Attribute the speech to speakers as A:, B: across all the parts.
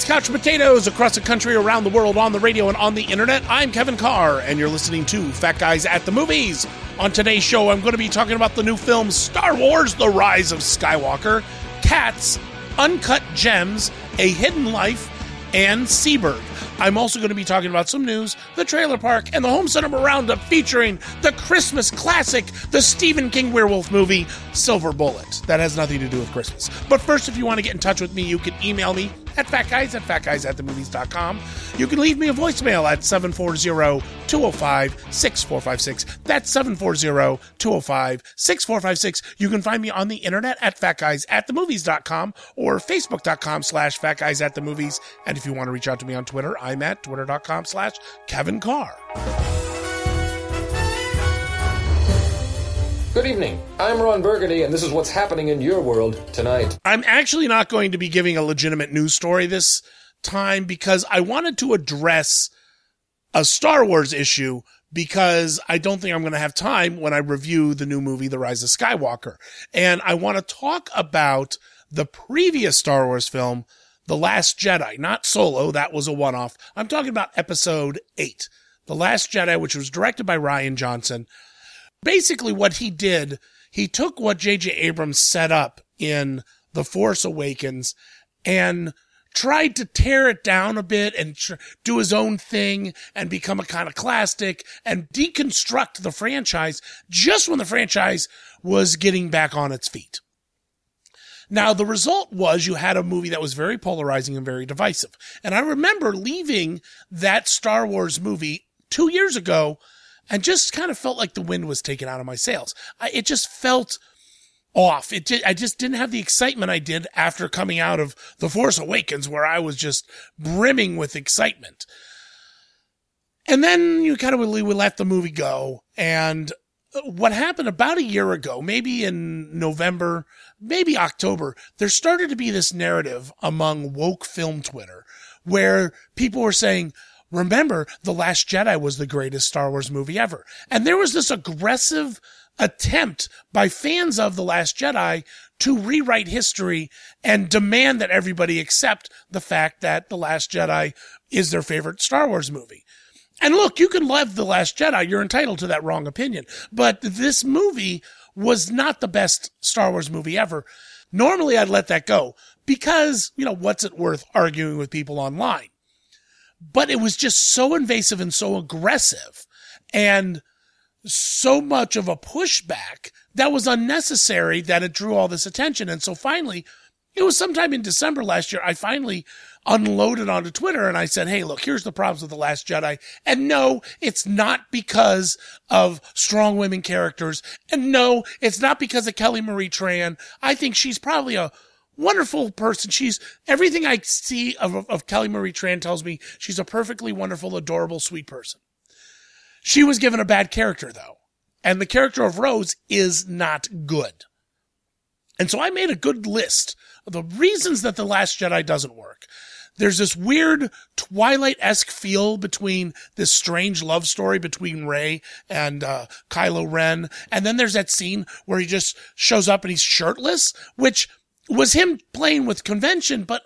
A: Couch Potatoes across the country, around the world, on the radio, and on the internet. I'm Kevin Carr, and you're listening to Fat Guys at the Movies. On today's show, I'm going to be talking about the new films Star Wars: The Rise of Skywalker, Cats, Uncut Gems, A Hidden Life, and Seberg. I'm also going to be talking about some news, the Trailer Park, and the Home Cinema Roundup featuring the Christmas classic, the Stephen King werewolf movie, Silver Bullet. That has nothing to do with Christmas. But first, if you want to get in touch with me, you can email me at fatguys@fatguysatthemovies.com. You can leave me a voicemail at 740-205-6456. That's 740-205-6456. You can find me on the internet at fatguysatthemovies.com or facebook.com/fatguysatthemovies. And if you want to reach out to me on Twitter, I'm at twitter.com/Kevin Carr.
B: Good evening. I'm Ron Burgundy, and this is what's happening in your world tonight.
A: I'm actually not going to be giving a legitimate news story this time because I wanted to address a Star Wars issue because I don't think I'm going to have time when I review the new movie, The Rise of Skywalker. And I want to talk about the previous Star Wars film, The Last Jedi, not Solo. That was a one-off. I'm talking about Episode 8, The Last Jedi, which was directed by Rian Johnson. Basically, what he did, he took what J.J. Abrams set up in The Force Awakens and tried to tear it down a bit and do his own thing and become iconoclastic and deconstruct the franchise just when the franchise was getting back on its feet. Now, the result was you had a movie that was very polarizing and very divisive. And I remember leaving that Star Wars movie 2 years ago and just kind of felt like the wind was taken out of my sails. It just felt off. I just didn't have the excitement I did after coming out of The Force Awakens, where I was just brimming with excitement. And then we let the movie go. And what happened about a year ago, maybe in November, maybe October, there started to be this narrative among woke film Twitter where people were saying, remember, The Last Jedi was the greatest Star Wars movie ever. And there was this aggressive attempt by fans of The Last Jedi to rewrite history and demand that everybody accept the fact that The Last Jedi is their favorite Star Wars movie. And look, you can love The Last Jedi. You're entitled to that wrong opinion. But this movie was not the best Star Wars movie ever. Normally, I'd let that go because, what's it worth arguing with people online? But it was just so invasive and so aggressive and so much of a pushback that was unnecessary that it drew all this attention. And so finally, it was sometime in December last year, I finally unloaded onto Twitter and I said, hey, look, here's the problems with The Last Jedi. And no, it's not because of strong women characters. And no, it's not because of Kelly Marie Tran. I think she's probably a wonderful person. She's everything I see of Kelly Marie Tran tells me she's a perfectly wonderful, adorable, sweet person. She was given a bad character, though. And the character of Rose is not good. And so I made a good list of the reasons that The Last Jedi doesn't work. There's this weird Twilight-esque feel between this strange love story between Rey and Kylo Ren. And then there's that scene where he just shows up and he's shirtless, which was him playing with convention, but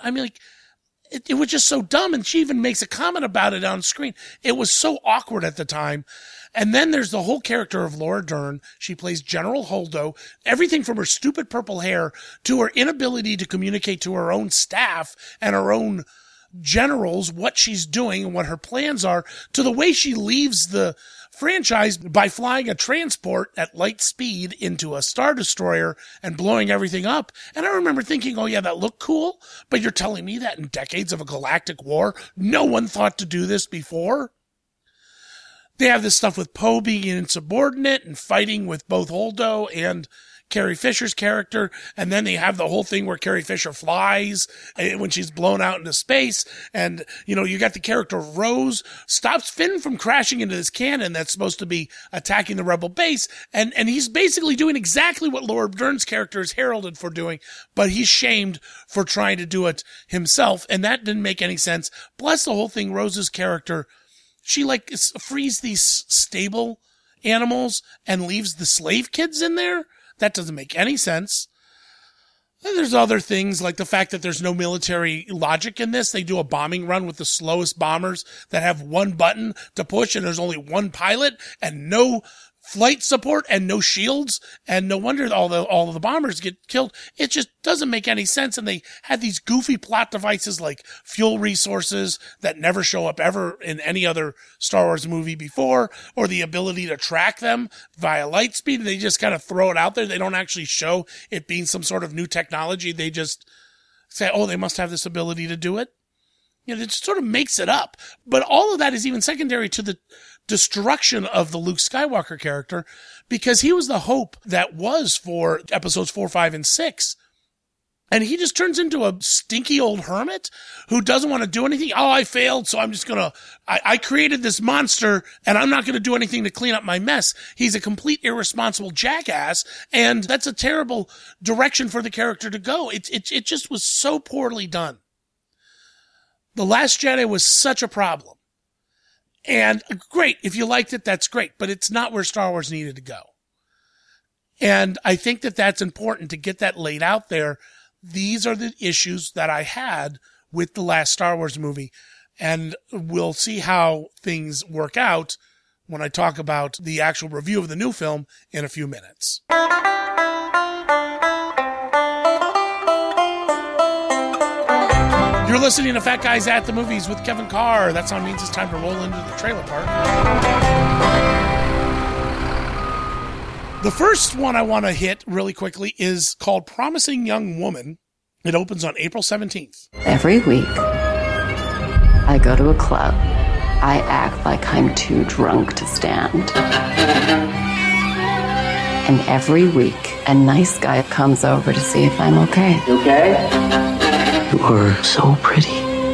A: it was just so dumb. And she even makes a comment about it on screen. It was so awkward at the time. And then there's the whole character of Laura Dern. She plays General Holdo. Everything from her stupid purple hair to her inability to communicate to her own staff and her own generals what she's doing and what her plans are, to the way she leaves the franchise by flying a transport at light speed into a Star Destroyer and blowing everything up. And I remember thinking, oh yeah, that looked cool, but you're telling me that in decades of a galactic war, no one thought to do this before? They have this stuff with Poe being insubordinate and fighting with both Holdo and Carrie Fisher's character, and then they have the whole thing where Carrie Fisher flies when she's blown out into space, and, you got the character of Rose, stops Finn from crashing into this cannon that's supposed to be attacking the Rebel base, and he's basically doing exactly what Laura Dern's character is heralded for doing, but he's shamed for trying to do it himself, and that didn't make any sense. Plus the whole thing, Rose's character, she frees these stable animals and leaves the slave kids in there. That doesn't make any sense. And there's other things like the fact that there's no military logic in this. They do a bombing run with the slowest bombers that have one button to push, and there's only one pilot and no flight support and no shields, and no wonder all of the bombers get killed. It just doesn't make any sense. And they had these goofy plot devices like fuel resources that never show up ever in any other Star Wars movie before, or the ability to track them via light speed. They just kind of throw it out there. They don't actually show it being some sort of new technology. They just say, oh, they must have this ability to do it. You know, it just sort of makes it up. But all of that is even secondary to the destruction of the Luke Skywalker character, because he was the hope that was for episodes 4, 5, and 6. And he just turns into a stinky old hermit who doesn't want to do anything. Oh, I failed, so I'm just I created this monster, and I'm not going to do anything to clean up my mess. He's a complete irresponsible jackass, and that's a terrible direction for the character to go. It just was so poorly done. The Last Jedi was such a problem. And great, if you liked it, that's great, but it's not where Star Wars needed to go. And I think that that's important to get that laid out there. These are the issues that I had with the last Star Wars movie, and we'll see how things work out when I talk about the actual review of the new film in a few minutes. You're listening to Fat Guys at the Movies with Kevin Carr. That sound means it's time to roll into the trailer park. The first one I want to hit really quickly is called Promising Young Woman. It opens on April 17th.
C: Every week, I go to a club. I act like I'm too drunk to stand. And every week, a nice guy comes over to see if I'm okay.
D: You okay?
C: You are so pretty.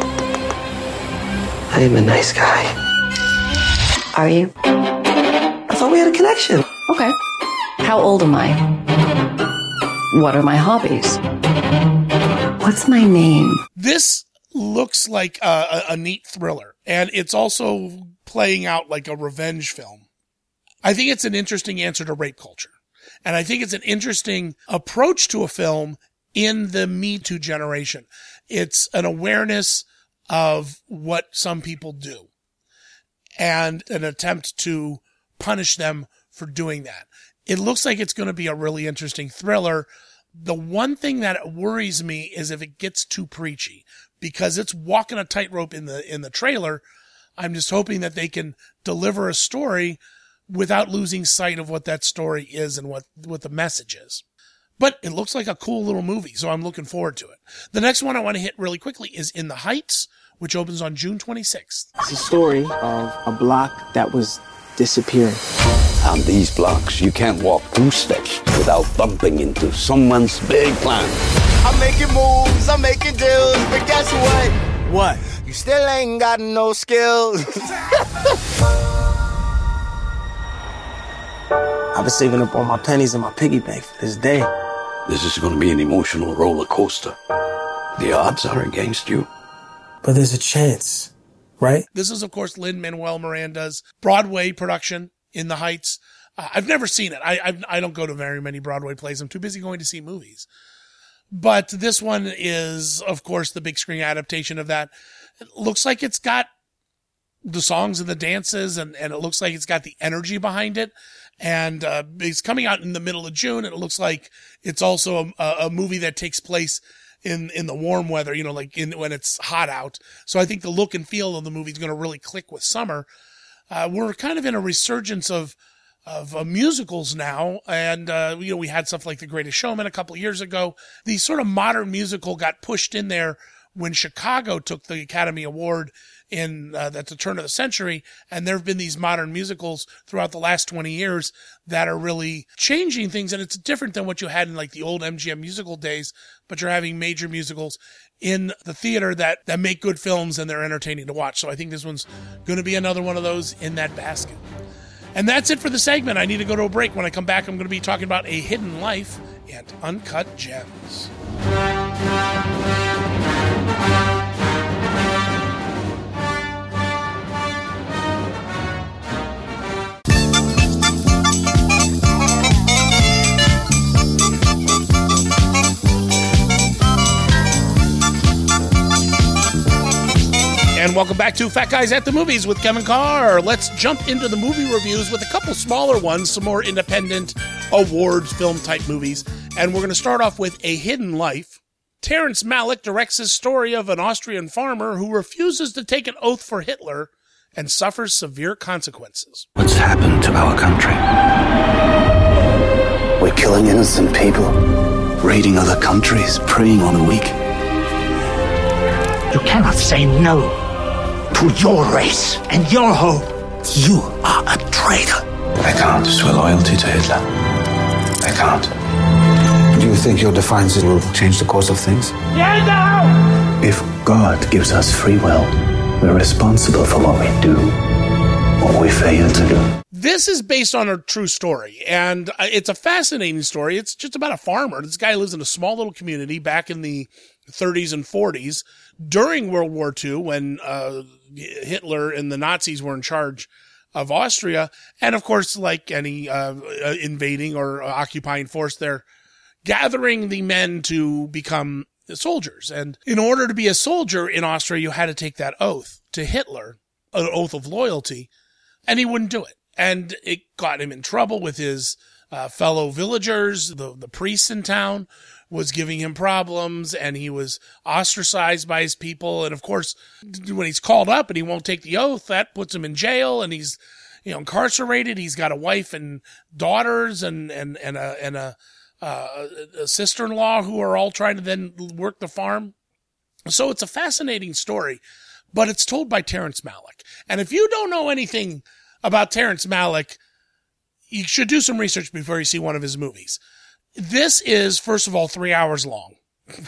D: I am a nice guy.
C: Are you?
D: I thought we had a connection.
C: Okay. How old am I? What are my hobbies? What's my name?
A: This looks like a neat thriller, and it's also playing out like a revenge film. I think it's an interesting answer to rape culture, and I think it's an interesting approach to a film in the Me Too generation. It's an awareness of what some people do and an attempt to punish them for doing that. It looks like it's going to be a really interesting thriller. The one thing that worries me is if it gets too preachy, because it's walking a tightrope in the trailer. I'm just hoping that they can deliver a story without losing sight of what that story is and what the message is. But it looks like a cool little movie, so I'm looking forward to it. The next one I want to hit really quickly is In the Heights, which opens on June 26th.
E: It's a story of a block that was disappearing.
F: On these blocks, you can't walk 2 steps without bumping into someone's big plan.
G: I'm making moves, I'm making deals, but guess what?
E: What?
G: You still ain't got no skills.
E: I've been saving up all my pennies in my piggy bank for this day.
F: This is going to be an emotional roller coaster. The odds are against you.
E: But there's a chance, right?
A: This is, of course, Lin-Manuel Miranda's Broadway production, In the Heights. I've never seen it. I don't go to very many Broadway plays. I'm too busy going to see movies. But this one is, of course, the big screen adaptation of that. It looks like it's got the songs and the dances, and it looks like it's got the energy behind it. And it's coming out in the middle of June, and it looks like it's also a movie that takes place in the warm weather, you know, like when it's hot out. So I think the look and feel of the movie is going to really click with summer. We're kind of in a resurgence of musicals now, and you know, we had stuff like The Greatest Showman a couple of years ago. The sort of modern musical got pushed in there when Chicago took the Academy Award at the turn of the century, and there have been these modern musicals throughout the last 20 years that are really changing things, and it's different than what you had in like the old MGM musical days, but you're having major musicals in the theater that make good films and they're entertaining to watch. So I think this one's going to be another one of those in that basket. And that's it for the segment. I need to go to a break. When I come back, I'm going to be talking about A Hidden Life and Uncut Gems. welcome back to Fat Guys at the Movies with Kevin Carr. Let's jump into the movie reviews with a couple smaller ones, some more independent awards film type movies. And we're going to start off with A Hidden Life. Terrence Malick directs his story of an Austrian farmer who refuses to take an oath for Hitler and suffers severe consequences.
F: What's happened to our country? We're killing innocent people, raiding other countries, preying on the weak.
H: You cannot say no to your race and your home. You are a traitor.
F: I can't swear loyalty to Hitler. I can't. Do you think your defiance will change the course of things?
H: Get down!
F: If God gives us free will, we're responsible for what we do, what we fail to do.
A: This is based on a true story, and it's a fascinating story. It's just about a farmer. This guy lives in a small little community back in the 30s and 40s during World War II when Hitler and the Nazis were in charge of Austria. And of course, like any invading or occupying force, they're gathering the men to become soldiers. And in order to be a soldier in Austria, you had to take that oath to Hitler, an oath of loyalty, and he wouldn't do it. And it got him in trouble with his fellow villagers. The priest in town was giving him problems, and he was ostracized by his people. And of course, when he's called up and he won't take the oath, that puts him in jail, and he's incarcerated. He's got a wife and daughters and a sister-in-law who are all trying to then work the farm. So it's a fascinating story, but it's told by Terrence Malick. And if you don't know anything about Terrence Malick, you should do some research before you see one of his movies. This is, first of all, 3 hours long.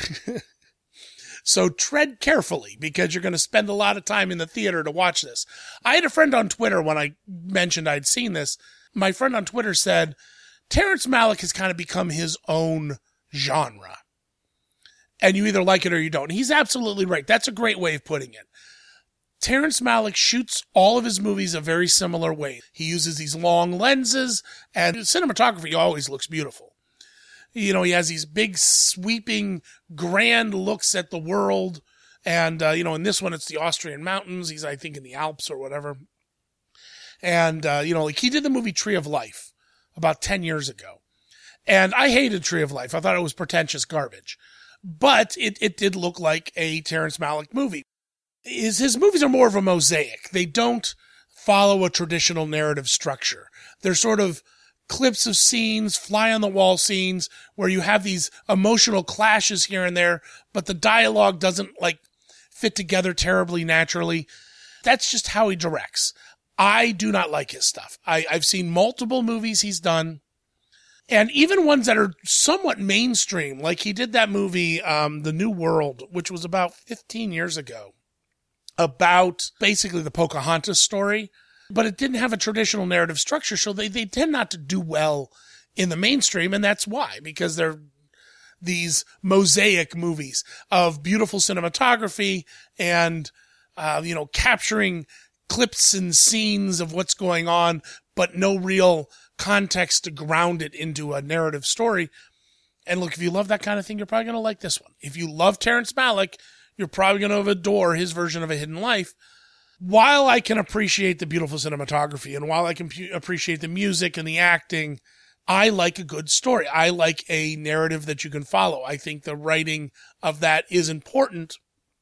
A: So tread carefully, because you're going to spend a lot of time in the theater to watch this. I had a friend on Twitter when I mentioned I'd seen this. My friend on Twitter said, Terrence Malick has kind of become his own genre. And you either like it or you don't. He's absolutely right. That's a great way of putting it. Terrence Malick shoots all of his movies a very similar way. He uses these long lenses, and cinematography always looks beautiful. He has these big, sweeping, grand looks at the world. And, in this one, it's the Austrian mountains. He's, I think, in the Alps or whatever. And, he did the movie Tree of Life about 10 years ago. And I hated Tree of Life. I thought it was pretentious garbage. But it did look like a Terrence Malick movie. His movies are more of a mosaic. They don't follow a traditional narrative structure. They're sort of clips of scenes, fly-on-the-wall scenes, where you have these emotional clashes here and there, but the dialogue doesn't, fit together terribly naturally. That's just how he directs. I do not like his stuff. I've seen multiple movies he's done, and even ones that are somewhat mainstream, like he did that movie, The New World, which was about 15 years ago, about basically the Pocahontas story, but it didn't have a traditional narrative structure, so they tend not to do well in the mainstream, and that's why, because they're these mosaic movies of beautiful cinematography and, capturing clips and scenes of what's going on, but no real context to ground it into a narrative story. And look, if you love that kind of thing, you're probably going to like this one. If you love Terrence Malick, you're probably going to adore his version of A Hidden Life. While I can appreciate the beautiful cinematography and while I can appreciate the music and the acting, I like a good story. I like a narrative that you can follow. I think the writing of that is important.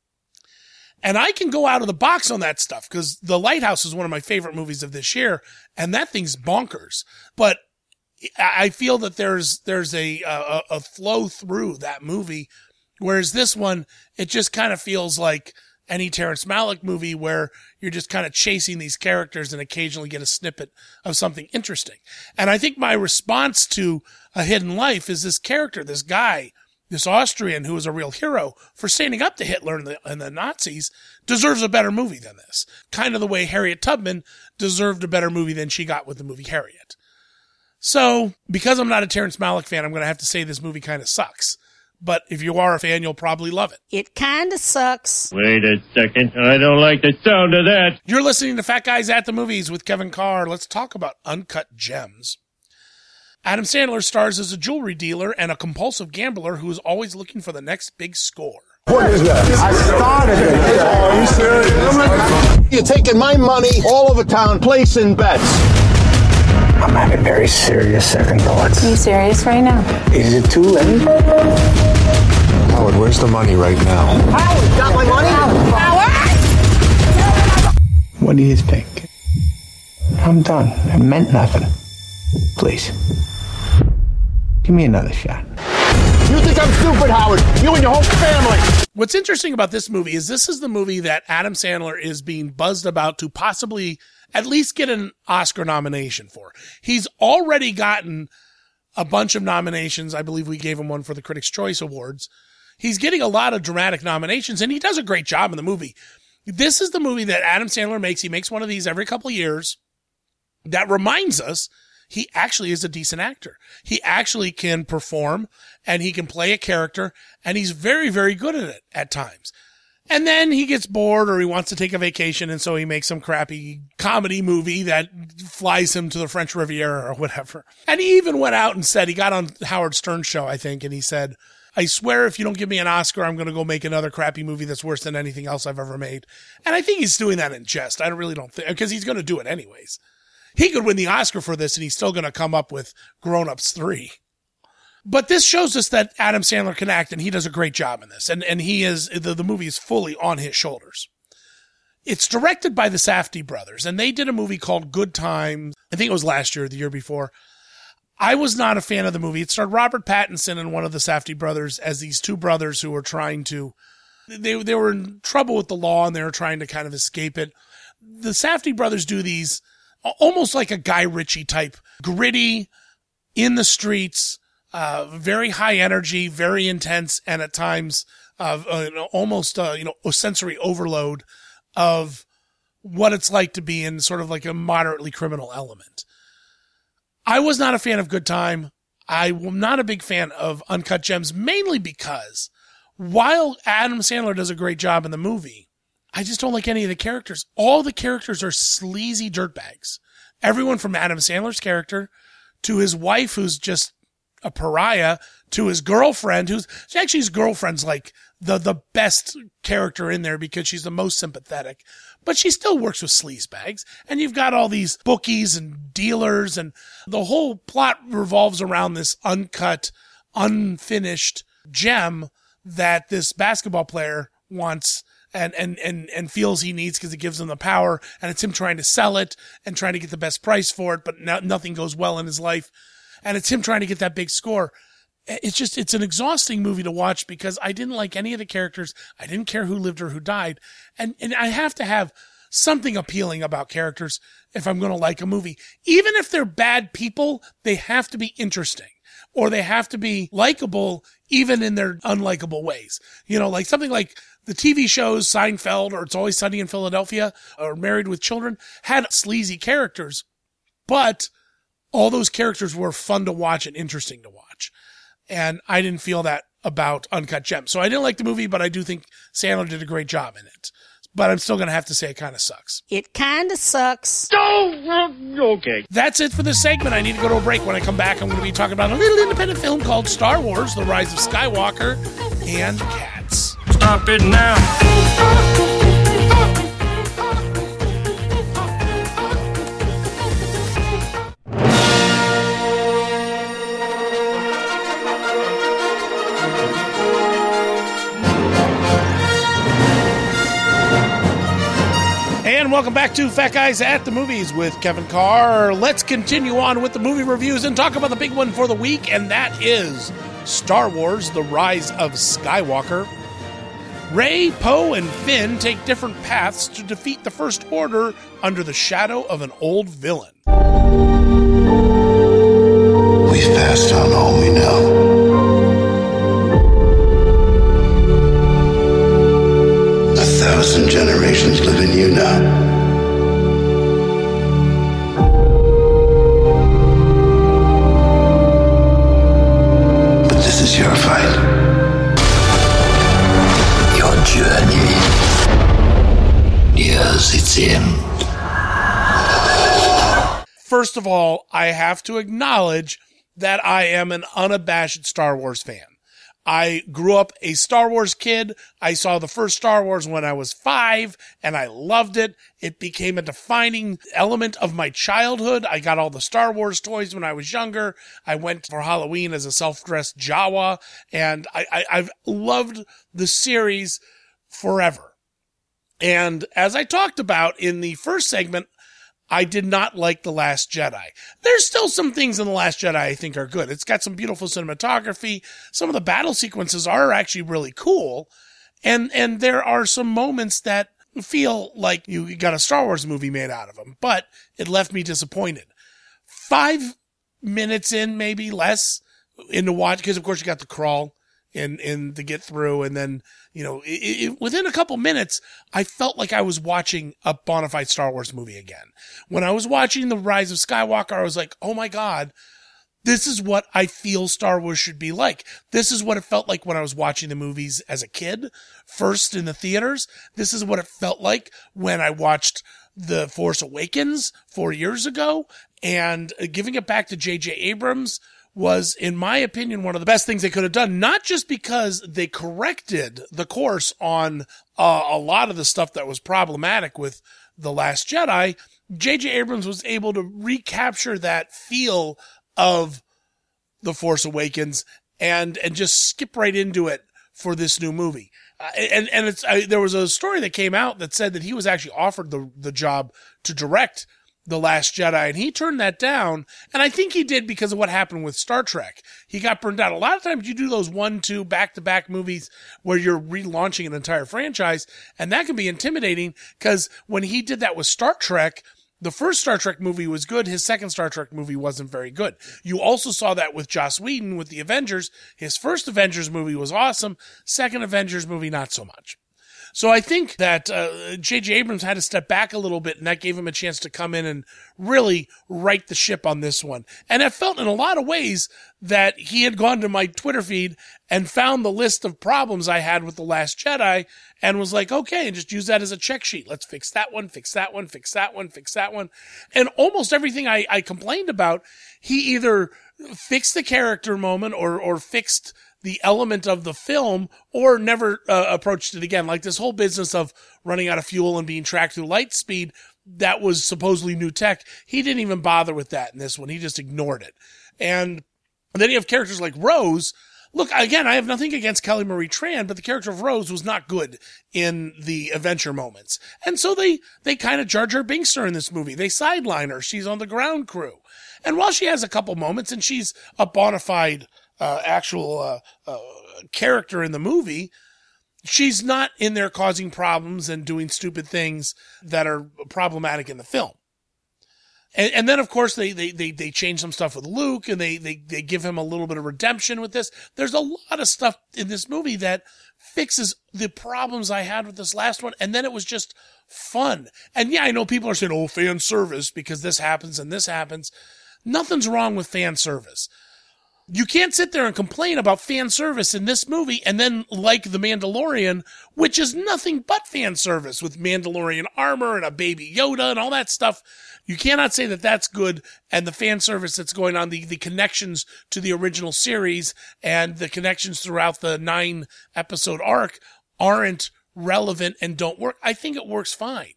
A: And I can go out of the box on that stuff because The Lighthouse is one of my favorite movies of this year, and that thing's bonkers. But I feel that there's a flow through that movie, whereas this one, it just kind of feels like any Terrence Malick movie where you're just kind of chasing these characters and occasionally get a snippet of something interesting. And I think my response to A Hidden Life is this character, this guy, this Austrian who is a real hero for standing up to Hitler and the Nazis, deserves a better movie than this. Kind of the way Harriet Tubman deserved a better movie than she got with the movie Harriet. So, because I'm not a Terrence Malick fan, I'm going to have to say this movie kind of sucks. But if you are a fan, you'll probably love it.
I: It kind of sucks.
J: Wait a second. I don't like the sound of that.
A: You're listening to Fat Guys at the Movies with Kevin Carr. Let's talk about Uncut Gems. Adam Sandler stars as a jewelry dealer and a compulsive gambler who is always looking for the next big score.
G: What is that? I started it. Oh, are you serious? You're taking my money all over town, placing bets.
D: I'm having very serious second thoughts.
C: Are you serious right now?
D: Is it too late?
F: Howard, where's the money right now?
G: Howard, got my money?
E: What do you think? I'm done. It meant nothing. Please. Give me another shot.
G: You think I'm stupid, Howard? You and your whole family.
A: What's interesting about this movie is this is the movie that Adam Sandler is being buzzed about to possibly at least get an Oscar nomination for. He's already gotten a bunch of nominations. I believe we gave him one for the Critics' Choice Awards. He's getting a lot of dramatic nominations, and he does a great job in the movie. This is the movie that Adam Sandler makes. He makes one of these every couple of years that reminds us he actually is a decent actor. He actually can perform, and he can play a character, and he's very, very good at it at times. And then he gets bored or he wants to take a vacation, and so he makes some crappy comedy movie that flies him to the French Riviera or whatever. And he even went out and said, he got on Howard Stern's show, I think, and he said, I swear if you don't give me an Oscar, I'm going to go make another crappy movie that's worse than anything else I've ever made. And I think he's doing that in jest. I really don't think, because he's going to do it anyways. He could win the Oscar for this and he's still going to come up with Grown Ups 3. But this shows us that Adam Sandler can act and he does a great job in this. And he is, the movie is fully on his shoulders. It's directed by the Safdie brothers and they did a movie called Good Times. I think it was last year or the year before. I was not a fan of the movie. It starred Robert Pattinson and one of the Safdie brothers as these two brothers who were trying to, they were in trouble with the law and they were trying to kind of escape it. The Safdie brothers do these almost like a Guy Ritchie type, gritty, in the streets, very high energy, very intense, and at times almost a sensory overload of what it's like to be in sort of like a moderately criminal element. I was not a fan of Good Time. I am not a big fan of Uncut Gems, mainly because while Adam Sandler does a great job in the movie, I just don't like any of the characters. All the characters are sleazy dirtbags. Everyone from Adam Sandler's character to his wife, who's just a pariah, to his girlfriend, his girlfriend's like the best character in there because she's the most sympathetic, but she still works with sleazebags. And you've got all these bookies and dealers, and the whole plot revolves around this uncut, unfinished gem that this basketball player wants and feels he needs because it gives him the power, and it's him trying to sell it and trying to get the best price for it, but nothing goes well in his life. And it's him trying to get that big score. It's an exhausting movie to watch because I didn't like any of the characters. I didn't care who lived or who died. And I have to have something appealing about characters if I'm going to like a movie. Even if they're bad people, they have to be interesting or they have to be likable even in their unlikable ways. Like something like the TV shows Seinfeld or It's Always Sunny in Philadelphia or Married with Children had sleazy characters, but all those characters were fun to watch and interesting to watch. And I didn't feel that about Uncut Gems. So I didn't like the movie, but I do think Sandler did a great job in it. But I'm still going to have to say it kind of sucks.
I: It kind of sucks.
J: Oh, okay.
A: That's it for this segment. I need to go to a break. When I come back, I'm going to be talking about a little independent film called Star Wars, The Rise of Skywalker, and Cats.
J: Stop it now.
A: And welcome back to Fat Guys at the Movies with Kevin Carr. Let's continue on with the movie reviews and talk about the big one for the week, and that is Star Wars, The Rise of Skywalker. Rey, Poe, and Finn take different paths to defeat the First Order under the shadow of an old villain.
F: We've passed on all we know. 1,000 generations live in you now. But this is your fight. Your journey nears its end.
A: First of all, I have to acknowledge that I am an unabashed Star Wars fan. I grew up a Star Wars kid. I saw the first Star Wars when I was 5, and I loved it. It became a defining element of my childhood. I got all the Star Wars toys when I was younger. I went for Halloween as a self-dressed Jawa, and I've loved the series forever. And as I talked about in the first segment, I did not like The Last Jedi. There's still some things in The Last Jedi I think are good. It's got some beautiful cinematography. Some of the battle sequences are actually really cool. And there are some moments that feel like you got a Star Wars movie made out of them, but it left me disappointed. 5 minutes in, maybe less, into watch, because of course you got the crawl in to get through, and then, within a couple minutes, I felt like I was watching a bona fide Star Wars movie again. When I was watching The Rise of Skywalker, I was like, oh my God, this is what I feel Star Wars should be like. This is what it felt like when I was watching the movies as a kid, first in the theaters. This is what it felt like when I watched The Force Awakens 4 years ago, and giving it back to J.J. Abrams was, in my opinion, one of the best things they could have done, not just because they corrected the course on a lot of the stuff that was problematic with The Last Jedi. J.J. Abrams was able to recapture that feel of The Force Awakens and just skip right into it for this new movie. There was a story that came out that said that he was actually offered the job to direct The Last Jedi, and he turned that down, and I think he did because of what happened with Star Trek. He got burned out. A lot of times you do those 1-2 back-to-back movies where you're relaunching an entire franchise, and that can be intimidating, because when he did that with Star Trek, the first Star Trek movie was good, his second Star Trek movie wasn't very good. You also saw that with Joss Whedon with the Avengers. His first Avengers movie was awesome, second Avengers movie not so much. So I think that J.J. Abrams had to step back a little bit, and that gave him a chance to come in and really right the ship on this one. And I felt in a lot of ways that he had gone to my Twitter feed and found the list of problems I had with The Last Jedi and was like, okay, and just use that as a check sheet. Let's fix that one, fix that one, fix that one, fix that one. And almost everything I complained about, he either fixed the character moment or fixed the element of the film, or never approached it again. Like this whole business of running out of fuel and being tracked through light speed, that was supposedly new tech. He didn't even bother with that in this one. He just ignored it. And then you have characters like Rose. Look, again, I have nothing against Kelly Marie Tran, but the character of Rose was not good in the adventure moments. And so they kind of Jar Jar Binks her in this movie. They sideline her. She's on the ground crew. And while she has a couple moments and she's a bona fide actual character in the movie, she's not in there causing problems and doing stupid things that are problematic in the film. And then, of course, they change some stuff with Luke, and they give him a little bit of redemption with this. There's a lot of stuff in this movie that fixes the problems I had with this last one, and then it was just fun. And yeah, I know people are saying, oh, fan service, because this happens and this happens. Nothing's wrong with fan service. You can't sit there and complain about fan service in this movie and then like The Mandalorian, which is nothing but fan service with Mandalorian armor and a baby Yoda and all that stuff. You cannot say that that's good, and the fan service that's going on, the connections to the original series and the connections throughout the 9-episode arc aren't relevant and don't work. I think it works fine.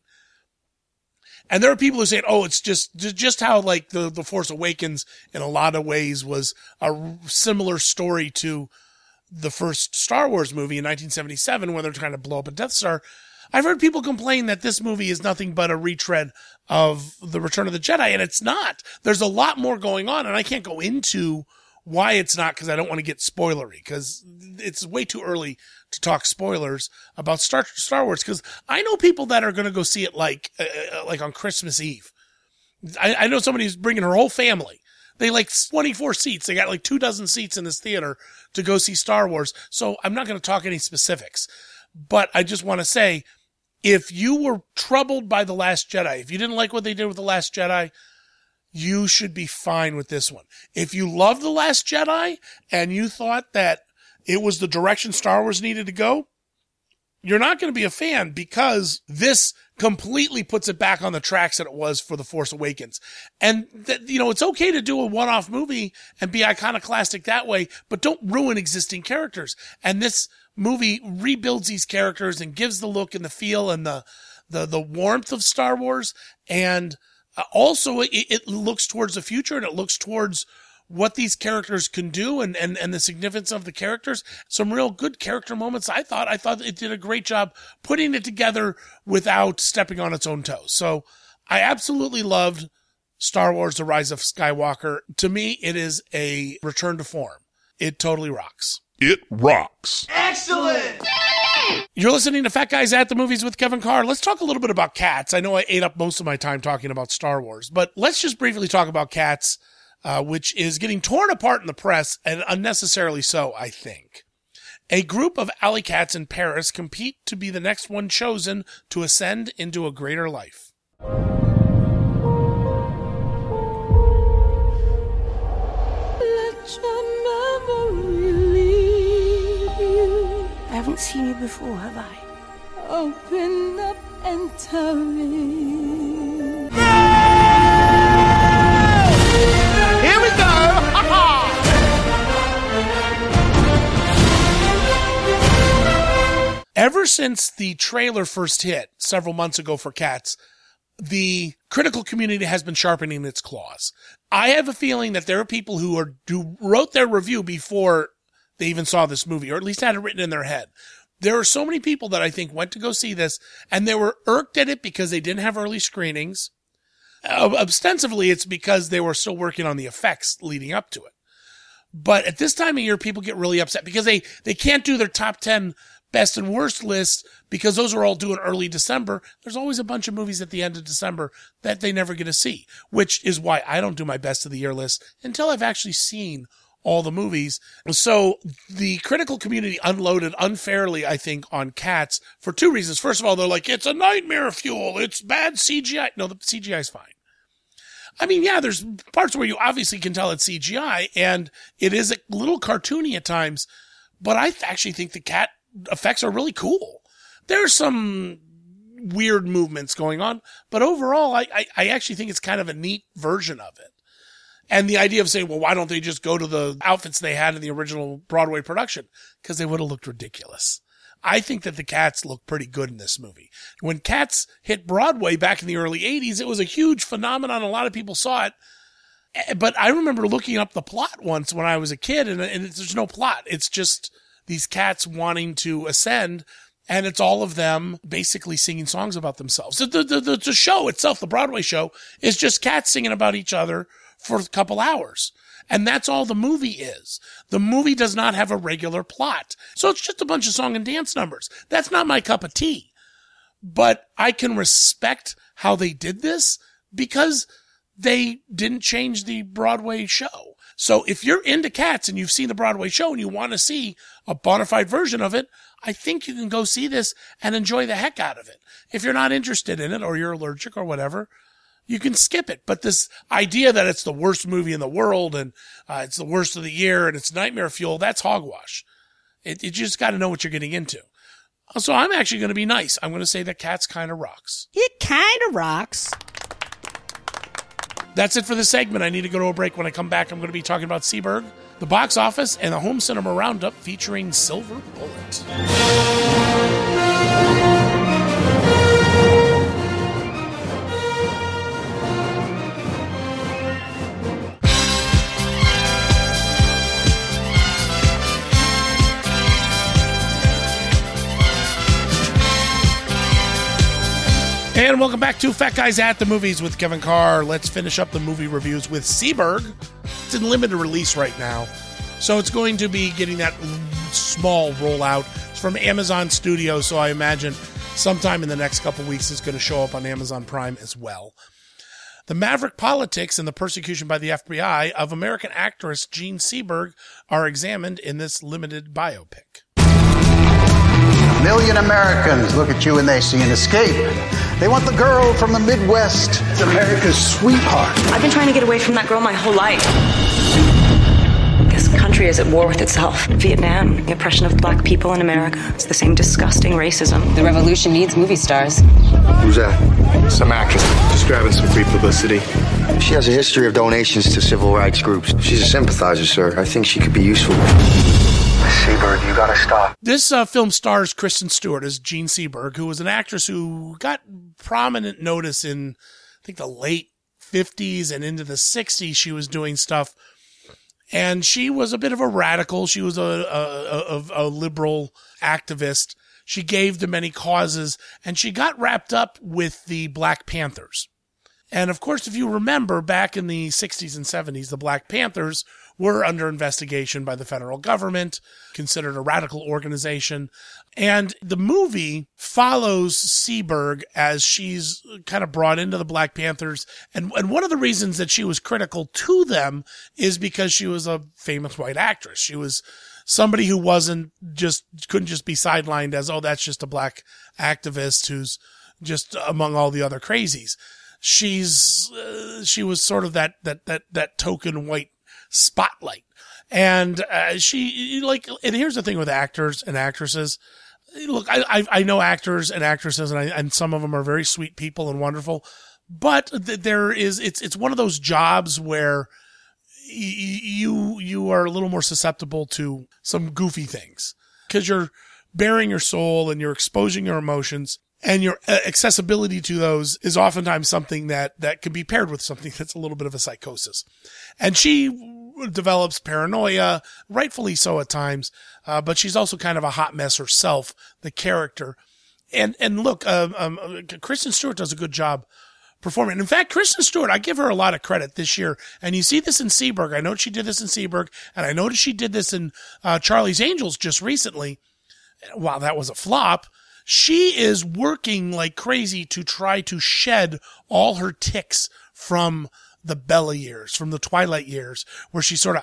A: And there are people who say, oh, it's just how like the Force Awakens in a lot of ways was a similar story to the first Star Wars movie in 1977 when they're trying to blow up a Death Star. I've heard people complain that this movie is nothing but a retread of The Return of the Jedi, and it's not. There's a lot more going on, and I can't go into why it's not because I don't want to get spoilery, because it's way too early to talk spoilers about Star Wars, because I know people that are going to go see it like on Christmas Eve. I know somebody who's bringing her whole family. They like 24 seats. They got like 24 seats in this theater to go see Star Wars. So I'm not going to talk any specifics, but I just want to say, if you were troubled by The Last Jedi, if you didn't like what they did with The Last Jedi, you should be fine with this one. If you loved The Last Jedi and you thought that it was the direction Star Wars needed to go, you're not going to be a fan because this completely puts it back on the tracks that it was for The Force Awakens. And, it's okay to do a one-off movie and be iconoclastic that way, but don't ruin existing characters. And this movie rebuilds these characters and gives the look and the feel and the warmth of Star Wars. And also it looks towards the future, and it looks towards what these characters can do and the significance of the characters. Some real good character moments. I thought it did a great job putting it together without stepping on its own toes. So I absolutely loved Star Wars: The Rise of Skywalker. To me, it is a return to form. It totally rocks.
K: It rocks.
L: Excellent!
A: You're listening to Fat Guys at the Movies with Kevin Carr. Let's talk a little bit about Cats. I know I ate up most of my time talking about Star Wars, but let's just briefly talk about Cats, which is getting torn apart in the press, and unnecessarily so, I think. A group of alley cats in Paris compete to be the next one chosen to ascend into a greater life.
I: I haven't seen you before, have I?
M: Open up and tell me.
L: Here we go!
A: Ever since the trailer first hit several months ago for Cats, the critical community has been sharpening its claws. I have a feeling that there are people who wrote their review before they even saw this movie, or at least had it written in their head. There are so many people that I think went to go see this, and they were irked at it because they didn't have early screenings. Ostensibly, it's because they were still working on the effects leading up to it. But at this time of year, people get really upset because they can't do their top 10 best and worst list because those are all due in early December. There's always a bunch of movies at the end of December that they never get to see, which is why I don't do my best of the year list until I've actually seen all the movies. So the critical community unloaded unfairly, I think, on Cats for two reasons. First of all, they're like, it's a nightmare fuel. It's bad CGI. No, the CGI is fine. I mean, yeah, there's parts where you obviously can tell it's CGI, and it is a little cartoony at times, but I actually think the cat effects are really cool. There's some weird movements going on, but overall, I actually think it's kind of a neat version of it. And the idea of saying, well, why don't they just go to the outfits they had in the original Broadway production? Because they would have looked ridiculous. I think that the Cats look pretty good in this movie. When Cats hit Broadway back in the early 80s, it was a huge phenomenon. A lot of people saw it. But I remember looking up the plot once when I was a kid, and there's no plot. It's just these cats wanting to ascend, and it's all of them basically singing songs about themselves. The show itself, the Broadway show, is just cats singing about each other for a couple hours. And that's all the movie is. The movie does not have a regular plot. So it's just a bunch of song and dance numbers. That's not my cup of tea. But I can respect how they did this because they didn't change the Broadway show. So if you're into Cats and you've seen the Broadway show and you want to see a bona fide version of it, I think you can go see this and enjoy the heck out of it. If you're not interested in it or you're allergic or whatever, you can skip it. But this idea that it's the worst movie in the world and it's the worst of the year and it's nightmare fuel, that's hogwash. You just got to know what you're getting into. So I'm actually going to be nice. I'm going to say that Cats kind of rocks.
I: It kind of rocks.
A: That's it for this segment. I need to go to a break. When I come back, I'm going to be talking about Seberg, the box office, and the home cinema roundup featuring Silver Bullet. And welcome back to Fat Guys at the Movies with Kevin Carr. Let's finish up the movie reviews with Seberg. It's in limited release right now, so it's going to be getting that small rollout. It's from Amazon Studios, so I imagine sometime in the next couple weeks it's going to show up on Amazon Prime as well. The maverick politics and the persecution by the FBI of American actress Jean Seberg are examined in this limited biopic.
N: A million Americans look at you and they see an escape. They want the girl from the Midwest. It's America's sweetheart.
C: I've been trying to get away from that girl my whole life. Guess country country is at war with itself. Vietnam, the oppression of black people in America. It's the same disgusting racism. The revolution needs movie stars.
G: Who's that? Some actress. Just grabbing some free publicity. She has a history of donations to civil rights groups. She's a sympathizer, sir. I think she could be useful. Seberg, you gotta stop.
A: This film stars Kristen Stewart as Jean Seberg, who was an actress who got prominent notice in, I think, the late 50s and into the 60s. She was doing stuff, and she was a bit of a radical. She was a liberal activist. She gave to many causes, and she got wrapped up with the Black Panthers. And of course, if you remember, back in the 60s and 70s, the Black Panthers were under investigation by the federal government, considered a radical organization. And the movie follows Seberg as she's kind of brought into the Black Panthers. And one of the reasons that she was critical to them is because she was a famous white actress. She was somebody who couldn't just be sidelined as, oh, that's just a black activist who's just among all the other crazies. She was sort of that token white spotlight. And and here's the thing with actors and actresses. Look, I know actors and actresses, and some of them are very sweet people and wonderful, but it's one of those jobs where you are a little more susceptible to some goofy things because you're bearing your soul and you're exposing your emotions. And your accessibility to those is oftentimes something that can be paired with something that's a little bit of a psychosis. And she develops paranoia, rightfully so at times, but she's also kind of a hot mess herself, the character. And look, Kristen Stewart does a good job performing. In fact, Kristen Stewart, I give her a lot of credit this year. And you see this in Seberg. I know she did this in Seberg, and I noticed she did this in Charlie's Angels just recently. Wow, that was a flop. She is working like crazy to try to shed all her tics from the Bella years, from the Twilight years, where she sort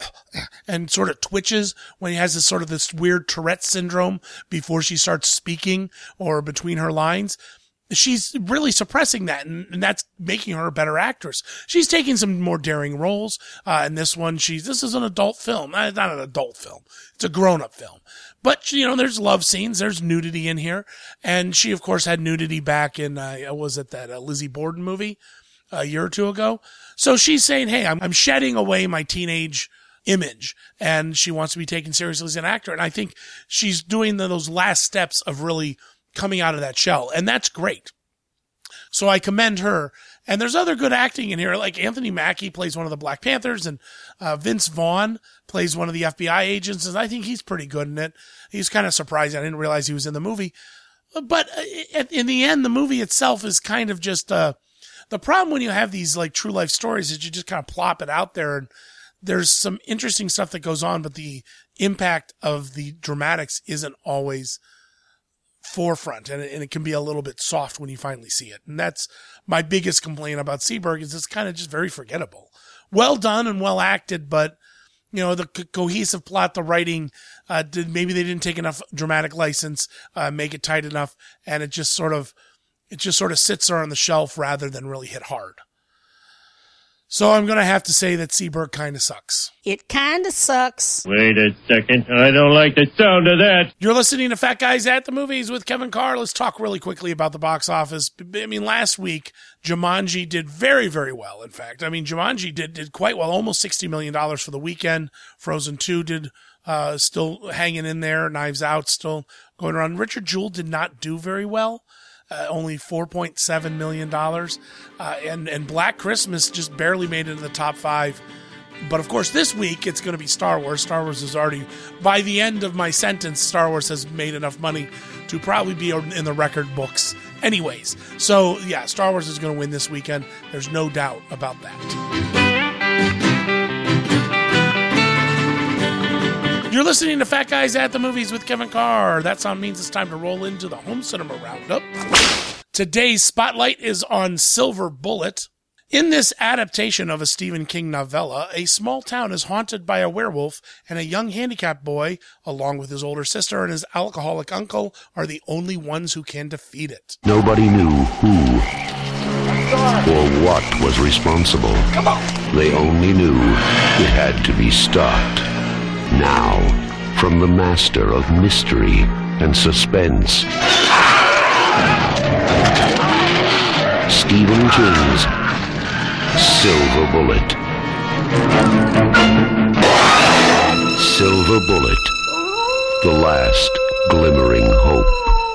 A: of twitches when he has this weird Tourette syndrome before she starts speaking or between her lines. She's really suppressing that, and that's making her a better actress. She's taking some more daring roles. In this one, this is an adult film. Not an adult film. It's a grown-up film. But, there's love scenes. There's nudity in here. And she, of course, had nudity back in, that Lizzie Borden movie a year or two ago. So she's saying, hey, I'm shedding away my teenage image, and she wants to be taken seriously as an actor. And I think she's doing those last steps of really coming out of that shell. And that's great. So I commend her. And there's other good acting in here, like Anthony Mackie plays one of the Black Panthers, and Vince Vaughn plays one of the FBI agents, and I think he's pretty good in it. He's kind of surprised. I didn't realize he was in the movie. But in the end, the movie itself is kind of just the problem when you have these like true life stories is you just kind of plop it out there, and there's some interesting stuff that goes on, but the impact of the dramatics isn't always forefront, and it can be a little bit soft when you finally see it. And that's my biggest complaint about Seberg, is it's kind of just very forgettable. Well done and well acted, but the cohesive plot, the writing, maybe they didn't take enough dramatic license, make it tight enough, and it just sort of sits there on the shelf rather than really hit hard. So I'm going to have to say that Seberg kind of sucks.
I: It kind of sucks.
J: Wait a second. I don't like the sound of that.
A: You're listening to Fat Guys at the Movies with Kevin Carr. Let's talk really quickly about the box office. I mean, last week, Jumanji did very, very well. In fact, Jumanji did quite well, almost $60 million for the weekend. Frozen 2 did still hanging in there. Knives Out still going around. Richard Jewell did not do very well. Only $4.7 million. And Black Christmas just barely made it into the top 5. But of course, this week it's going to be Star Wars. Star Wars is already, by the end of my sentence, Star Wars has made enough money to probably be in the record books anyways. So yeah, Star Wars is going to win this weekend. There's no doubt about that. You're listening to Fat Guys at the Movies with Kevin Carr. That sound means it's time to roll into the Home Cinema Roundup. Today's spotlight is on Silver Bullet. In this adaptation of a Stephen King novella, a small town is haunted by a werewolf, and a young handicapped boy, along with his older sister and his alcoholic uncle, are the only ones who can defeat it.
K: Nobody knew who or what was responsible. They only knew it had to be stopped. Now, from the master of mystery and suspense, Stephen King's Silver Bullet. Silver Bullet, the last glimmering hope.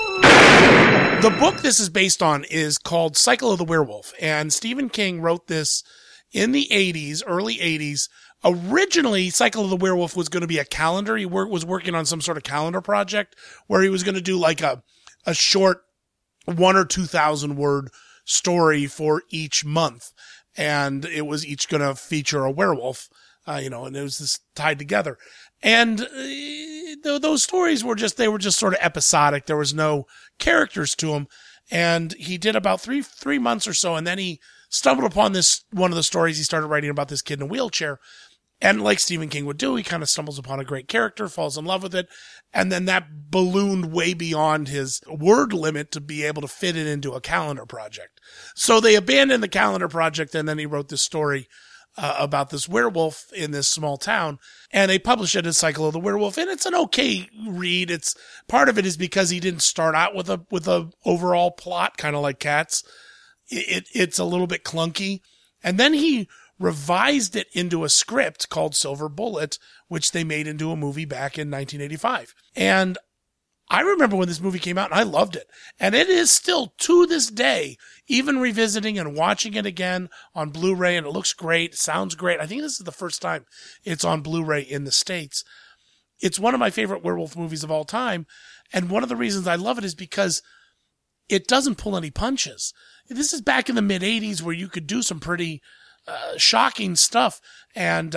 A: The book this is based on is called Cycle of the Werewolf, and Stephen King wrote this in the 80s, early 80s. Originally, Cycle of the Werewolf was going to be a calendar. He was working on some sort of calendar project where he was going to do like a short 1,000 or 2,000 word story for each month. And it was each going to feature a werewolf, and it was just tied together. And those stories were just sort of episodic. There was no characters to them. And he did about three months or so. And then he stumbled upon one of the stories. He started writing about this kid in a wheelchair. And like Stephen King would do, he kind of stumbles upon a great character, falls in love with it. And then that ballooned way beyond his word limit to be able to fit it into a calendar project. So they abandoned the calendar project. And then he wrote this story about this werewolf in this small town, and they published it as Cycle of the Werewolf, and it's an okay read. It's part of it is because he didn't start out with a overall plot, kind of like Cats. It's a little bit clunky, and then he revised it into a script called Silver Bullet, which they made into a movie back in 1985. And I remember when this movie came out, and I loved it. And it is still, to this day, even revisiting and watching it again on Blu-ray, and it looks great, sounds great. I think this is the first time it's on Blu-ray in the States. It's one of my favorite werewolf movies of all time. And one of the reasons I love it is because it doesn't pull any punches. This is back in the mid-'80s where you could do some pretty shocking stuff. And,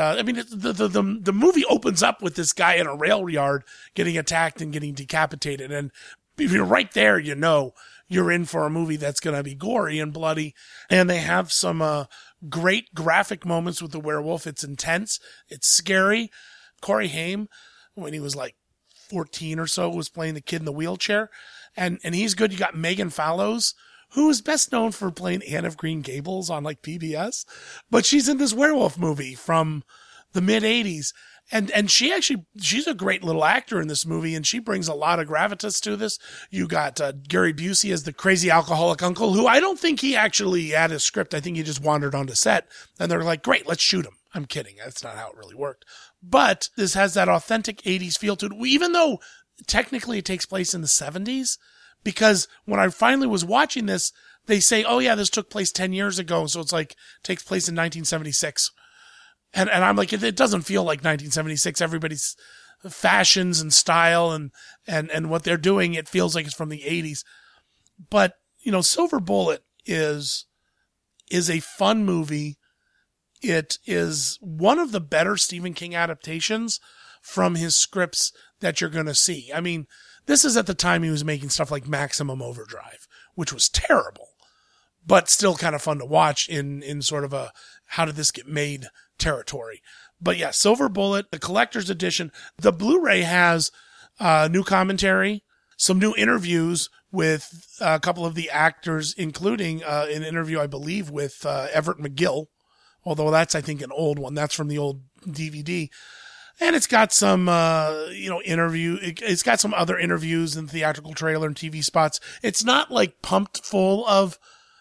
A: the movie opens up with this guy in a rail yard getting attacked and getting decapitated. And if you're right there, you're in for a movie that's going to be gory and bloody. And they have some, great graphic moments with the werewolf. It's intense. It's scary. Corey Haim, when he was like 14 or so, was playing the kid in the wheelchair. And he's good. You got Megan Fallows, who is best known for playing Anne of Green Gables on like PBS, but she's in this werewolf movie from the mid 80s. And she's a great little actor in this movie, and she brings a lot of gravitas to this. You got Gary Busey as the crazy alcoholic uncle, who I don't think he actually had a script. I think he just wandered onto set, and they're like, great, let's shoot him. I'm kidding. That's not how it really worked. But this has that authentic 80s feel to it, even though technically it takes place in the 70s. Because when I finally was watching this, they say, oh yeah, this took place 10 years ago. So it's like, takes place in 1976. And I'm like, it doesn't feel like 1976. Everybody's fashions and style and what they're doing, it feels like it's from the 80s. But, Silver Bullet is a fun movie. It is one of the better Stephen King adaptations from his scripts that you're going to see. I mean, this is at the time he was making stuff like Maximum Overdrive, which was terrible, but still kind of fun to watch in sort of a how did this get made territory. But yeah, Silver Bullet, the collector's edition. The Blu-ray has new commentary, some new interviews with a couple of the actors, including an interview, I believe, with Everett McGill, although that's, I think, an old one. That's from the old DVD. And it's got some, interview. It's got some other interviews and theatrical trailer and TV spots. It's not like pumped full of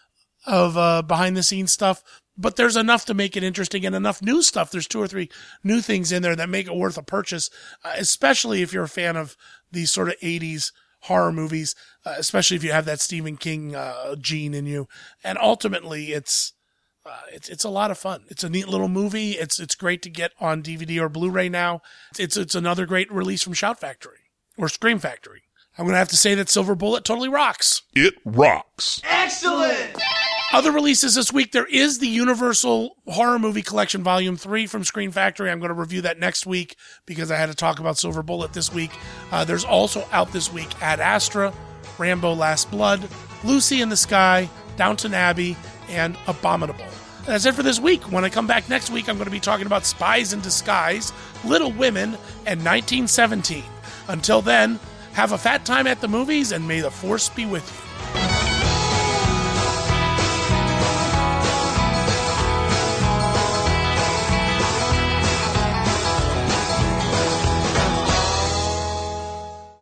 A: behind the scenes stuff, but there's enough to make it interesting and enough new stuff. There's 2 or 3 new things in there that make it worth a purchase, especially if you're a fan of these sort of 80s horror movies, especially if you have that Stephen King gene in you. And ultimately, it's a lot of fun. It's a neat little movie. It's great to get on DVD or Blu-ray now. It's another great release from Shout Factory or Scream Factory. I'm going to have to say that Silver Bullet totally rocks.
O: It rocks.
L: Excellent!
A: Other releases this week, there is the Universal Horror Movie Collection Volume 3 from Scream Factory. I'm going to review that next week because I had to talk about Silver Bullet this week. There's also out this week Ad Astra, Rambo Last Blood, Lucy in the Sky, Downton Abbey, and Abominable. That's it for this week. When I come back next week, I'm going to be talking about Spies in Disguise, Little Women, and 1917. Until then, have a fat time at the movies, and may the Force be with you.